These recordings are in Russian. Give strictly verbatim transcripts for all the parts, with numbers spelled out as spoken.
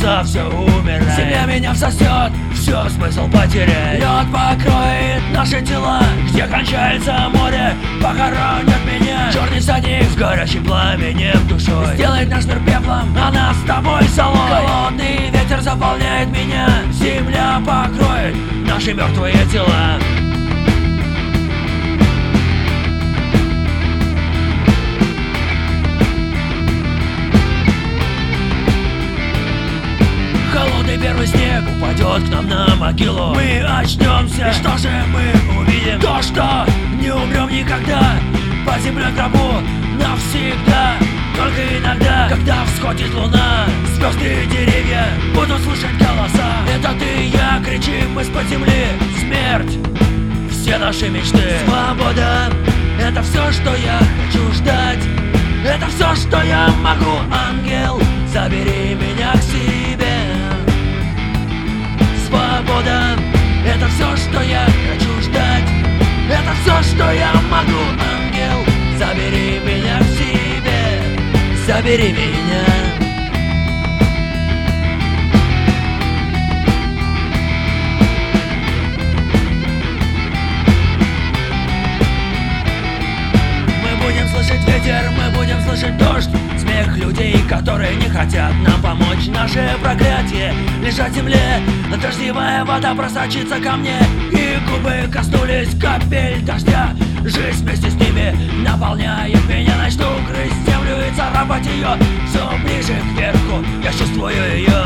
голоса, все умирает. Земля меня всосет, все, смысл потеряет. Лед покроет наши тела, где кончается море, похоронят меня. Черный всадник с горящим пламенем душой сделает наш мир пеплом, а нас с тобой солой. Холодный ветер заполняет меня, земля покроет наши мертвые тела. Холодный первый снег упадет к нам на могилу. Мы очнемся, и что же мы увидим? То, что не умрем никогда, по земле гробу навсегда. Только иногда, когда всходит луна, звезды и деревья будут слышать голоса. Это ты и я, кричим мы с-под земли. Смерть, все наши мечты. Свобода, это все, что я хочу ждать. Это все, что я могу, ангел, забери меня к себе. Свобода, это все, что я хочу ждать. Это все, что я могу, ангел, забери меня к себе. Забери меня. Мы будем слышать ветер, мы будем слышать дождь, смех людей, которые не хотят нам помочь. Наше проклятие лежать в земле, дождевая вода просочится ко мне, и губы коснулись капель дождя. Жизнь вместе с ними наполняет меня. Начну грызть землю и царапать ее. Все ближе кверху, я чувствую ее.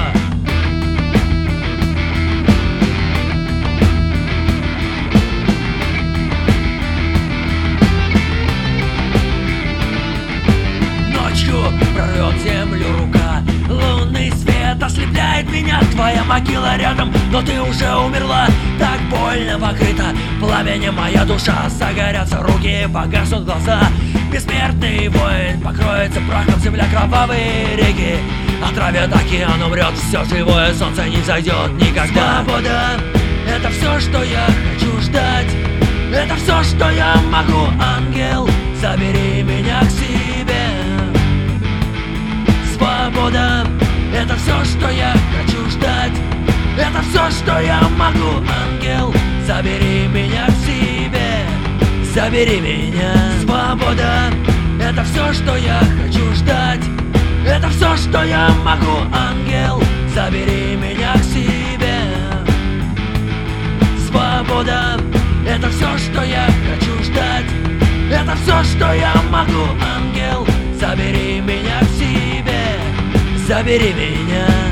Ночью прорвет землю рука, лунный свет ослепляет меня. Твоя могила рядом, но ты уже умерла. Так больно покрыта пламенем моя душа. Загорятся руки, погаснут глаза. Бессмертный воин покроется прахом земля, кровавые реки отравят океан, умрет все живое, солнце не зайдет никогда. Свобода, это все, что я хочу ждать. Это все, что я могу, ангел, забери меня к себе. Свобода, это все, что я хочу ждать. Это все, что я могу, ангел, забери меня к себе. Забери меня. Свобода, это все, что я хочу ждать. Это все, что я могу, ангел, забери меня к себе. Свобода, это все, что я хочу ждать. Это все, что я могу, ангел, забери меня к себе. Забери меня.